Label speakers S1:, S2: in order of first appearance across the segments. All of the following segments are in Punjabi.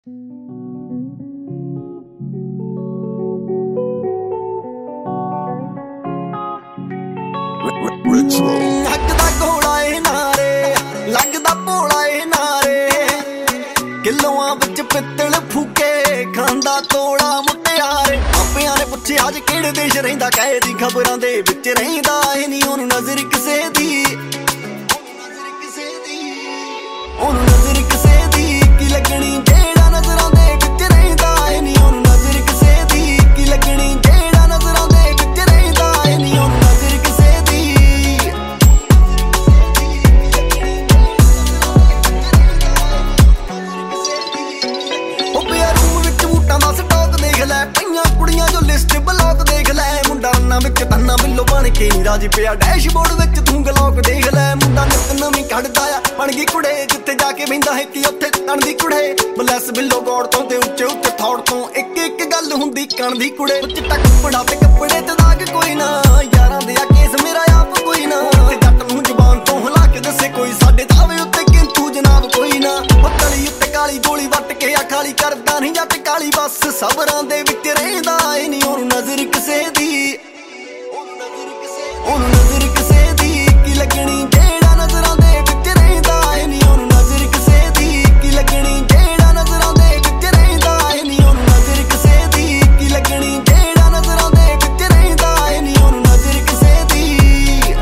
S1: ਲੱਗਦਾ ਘੋੜਾ ਏ ਨਾਰੇ, ਲੱਗਦਾ ਭੋਲਾ ਏ ਨਾਰੇ, ਕਿਲੋਆਂ ਵਿੱਚ ਪਿੱਤਲ ਫੂਕੇ ਖਾਂਦਾ ਤੋੜਾ ਮੁਟਿਆਰੇ। ਆਪਿਆਂ ਨੇ ਪੁੱਛਿਆ ਅੱਜ ਕਿਹੜੇ ਦੇਸ਼ ਰਹਿੰਦਾ, ਕਹੇ ਦੀ ਖਬਰਾਂ ਦੇ ਵਿੱਚ ਰਹਿੰਦਾ ਏ ਨੀ ਉਹਨੂੰ ਨਜ਼ਰ ਕਿਸੇ ਦੀ, ਉਹਨੂੰ ਨਜ਼ਰ ਕਿਸੇ ਦੀ ਕੀ ਲੱਗਣੀ ਜਿਹੜਾ ਨਜ਼ਰਾਂ ਦੇ ਵਿੱਚ ਰਹਿੰਦਾ ਏ ਨੀ ਉਹਨੂੰ ਨਜ਼ਰ ਕਿਸੇ ਦੀ ਕੀ ਲੱਗਣੀ ਜਿਹੜਾ ਨਜ਼ਰਾਂ ਦੇ ਵਿੱਚ ਰਹਿੰਦਾ ਏ ਨੀ ਉਹਨੂੰ ਨਜ਼ਰ ਕਿਸੇ ਦੀ। ਉਹ ਪਿਆ ਰੂਮ ਵਿੱਚ ਬੂਟਾਂ ਦਾ ਸਟਾਕ ਦੇਖ ਲੈ, ਪਈਆਂ ਕੁੜੀਆਂ ਜੋ ਲਿਸਟ ਬਲੌਕ ਦੇਖ ਲੈ, ਮੁੰਡਾ ਰੰਨਾਂ ਵਿੱਚ ਤੰਨਾ ਬਿੱਲੋ ਬਣ ਕੇ ਨੀ ਰਾਜੀ ਪਿਆ ਡੈਸ਼ਬੋਰਡ ਵਿੱਚ ਤੂੰ ਗਲੌਕ ਦੇਖ ਲੈ। ਮੁੰਡਾ ਨਿਤ ਨਵੀਂ ਕੱਢਦਾ ਆ ਬਣ ਗਈ ਕੁੜੇ, ਜਿੱਥੇ ਜਾ ਕੇ ਬਹਿੰਦਾ ਹੈ ਕਿ ਉੱਥੇ ਤਣ ਦੀ ਕੁੜੇ। ਬਲੈਸ ਬਿੱਲੋ ਗੌੜ ਤੋਂ ਤੇ ਉੱਚੇ ਉੱਚੇ ਥੌੜ ਤੋਂ ਇੱਕ ਇੱਕ ਗੱਲ ਹੁੰਦੀ ਕਣ ਦੀ ਕੁੜੇ। ਚਿੱਟਾ ਕੱਪੜਾ ਤੇ ਕੱਪੜੇ ਤੇ ਦਾਗ ਕੋਈ ਨਾ, ਯਾਰਾਂ ਦੇ ਆ ਕੇਸ ਮੇਰਾ ਆਪ ਕੋਈ ਨਾ, ਤੇ ਜੱਟ ਨੂੰ ਜ਼ੁਬਾਨ ਤੋਂ ਹਿਲਾ ਕੇ ਦੱਸੇ ਕੋਈ ਸਾਡੇ ਦਾਵੇ ਉੱਤੇ ਕਿੰਤੂ ਜਨਾਬ ਕੋਈ ਨਾ। ਉਹ ਤਲੀ ਉੱਤੇ ਕਾਲੀ ਗੋਲੀ ਵੱਟ ਕੇ ਆ ਖਾਲੀ ਕਰਦਾ ਨਹੀਂ ਜੱਟ ਕਾਲੀ, ਬਸ ਸਬਰਾਂ ਦੇ ਵਿੱਚ ਰਹਿੰਦਾ ਏ ਨੀ ਉਹਨੂੰ ਨਜ਼ਰ ਕਿਸੇ ਦੀ, ਉਹਨੂੰ ਨਜ਼ਰ ਕਿਸੇ ਦੀ ਕੀ ਲੱਗਣੀ ਜਿਹੜਾ ਨਜ਼ਰਾਂ ਦੇ ਵਿੱਚ ਰਹਿੰਦਾ ਏ ਨੀ ਉਹਨੂੰ ਨਜ਼ਰ ਕਿਸੇ ਦੀ ਕੀ ਲੱਗਣੀ ਜਿਹੜਾ ਨਜ਼ਰਾਂ ਦੇ ਵਿੱਚ ਰਹਿੰਦਾ ਏ ਨੀ ਉਹਨੂੰ ਨਜ਼ਰ ਕਿਸੇ ਦੀ ਕੀ ਲੱਗਣੀ ਜਿਹੜਾ ਨਜ਼ਰਾਂ ਦੇ ਵਿੱਚ ਰਹਿੰਦਾ ਏ ਨੀ ਉਹਨੂੰ ਨਜ਼ਰ ਕਿਸੇ ਦੀ।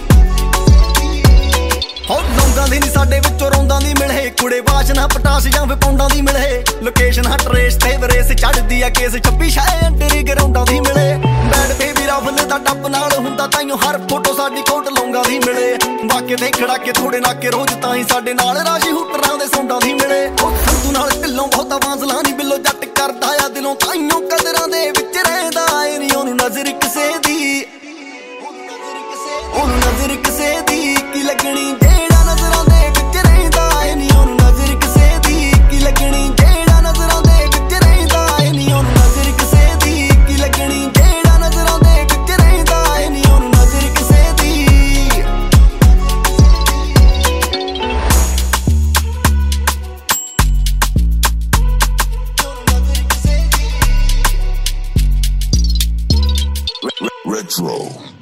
S1: ਹੋ ਲੌਂਗਾਂ ਦੀ ਨੀ ਸਾਡੇ ਵਿੱਚੋਂ ਰੌਂਦਾਂ ਦੀ ਮਿਲੇ, ਕੁੜੇ ਬਾਸ਼ਨਾ ਪਟਾਸ ਜਾਂ ਵਿਪੌਂਡਾਂ ਦੀ ਮਿਲੇ, ਲੋਕੇਸ਼ਨ ਹਟ ਰੇਸ ਤੇ ਵਰੇਸ ਚੜਦੀ ਆ ਕੇਸ 26 ਸ਼ਾਏ ਅੰਡਰ ਗਰਾਊਂਡਾਂ ਦੀ ਮਿਲੇ। ਬੈਡ ਬੇਬੀ ਰਫਲ ਦਾ ਟੱਪ ਨਾਲ ਹੁੰਦਾ ਤਾਈਓ ਹਰ ਫੋਟੋ ਸਾਡੀ ਕੋਟ ਲੌਂਗਾਂ ਦੀ ਮਿਲੇ, ਵਾਕੇ ਤੇ ਖੜਾ ਕੇ ਥੋੜੇ ਨਾਕੇ ਰੋਜ਼ ਤਾਂ ਹੀ ਸਾਡੇ ਨਾਲ ਰਾਸ਼ੀ ਹੂਟਰਾਂ ਦੇ ਸੌਂਡਾਂ ਦੀ ਮਿਲੇ। ਉਹ ਸੰਤੂ ਨਾਲ ਢਿੱਲੋਂ ਬਹੁਤਾ ਵਾਂਸਲਾਂ ਨਹੀਂ ਬਿੱਲੋ ਜੱਟ ਕਰਦਾ ਆ ਦਿਲੋਂ ਤਾਈਓ ਕਦਰਾਂ ਦੇ ਵਿੱਚ ਰਹਿੰਦਾ ਏ ਨੀ ਉਹਨੂੰ ਨਜ਼ਰ ਕਿਸੇ ਦੀ, ਉਹਨੂੰ ਨਜ਼ਰ ਕਿਸੇ ਦੀ ਕੀ ਲੱਗਣੀ ਜਿਹੜਾ ਨਜ਼ਰਾਂ ਦੇ ਵਿੱਚ ਰਹਿੰਦਾ ਏ ਨੀ ਉਹਨੂੰ ਨਜ਼ਰ ਕਿਸੇ ਦੀ ਕੀ ਲੱਗਣੀ ਜਿਹੜਾ ਨਜ਼ਰਾਂ ਦੇ ਵਿੱਚ ਰਹਿੰਦਾ ਏ ਨੀ ਉਹਨੂੰ ਨਜ਼ਰ ਕਿਸੇ ਦੀ ਕੀ ਲੱਗਣੀ ਜਿਹੜਾ ਨਜ਼ਰਾਂ ਦੇ ਵਿੱਚ ਰਹਿੰਦਾ ਏ ਨੀ ਉਹਨੂੰ ਨਜ਼ਰ ਕਿਸੇ ਦੀ।
S2: Retro.